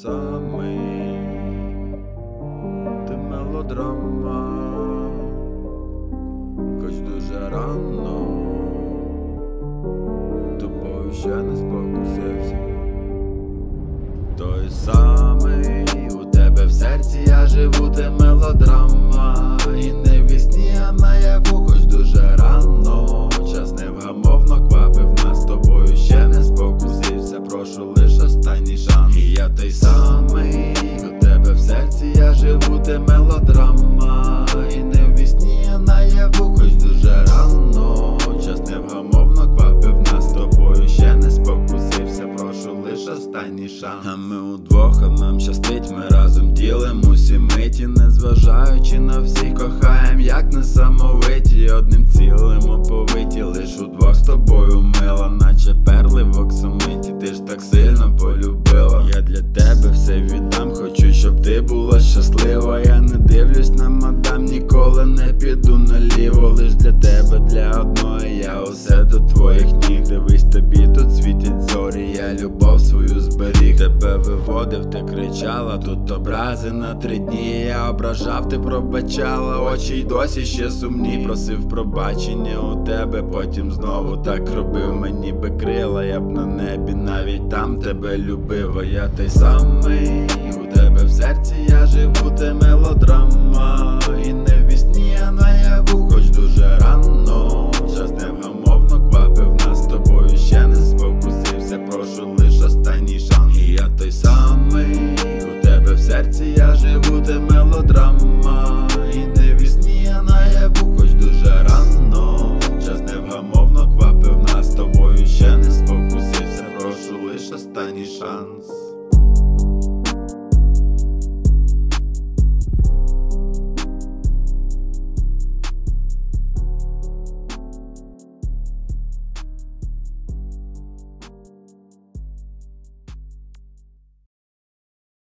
самий, ти мелодрама, хоч дуже рано, тобою ще не спокусився. Той самий, у тебе в серці я живу, ти мелодрама. І не в вісні, а наяву, хоч дуже рано. Час невгамовно квапив нас, з тобою ще не спокусився. Прошу лиш останній шанс. І я той самий, у тебе в серці я живу, ти мелодрама. І не в вісні, а наяву, хоч дуже рано. Час невгамовно квапив нас, з тобою ще не спокусився. Прошу лиш останній шанс. А ми удвох, а нам щастить, ми разом ділим усі миті, незважаючи на всіх, кохаєм, як несамовиті, одним цілим оповиті, лиш удвох з тобою мила, наче перли в оксамиті. Ти ж так сильно полюбила, я для тебе все віддам, хочу, щоб ти була щаслива. Я не дивлюсь на мадам, ніколи не піду наліво. Лиш для тебе, для одної, я усе до твоїх ніг. Дивись, тобі тут світять зорі, я любов свою зберіг. Тебе виводив, ти кричала, тут образи на 3 дні. Я ображав, ти пробачала, очі й досі ще сумні. Просив пробачення у тебе, потім знову так робив. Мені би крила, я б на небі, навіть там тебе любив. А я той самий, у тебе в серці я живу, ти мелодрама. І не в вісні, а наяву, хоч дуже рано. Час невгамовно квапив нас, з тобою ще не спокусився. Прошу лиш останній шанс. І я той самий, у тебе в серці я живу, ти мелодрама.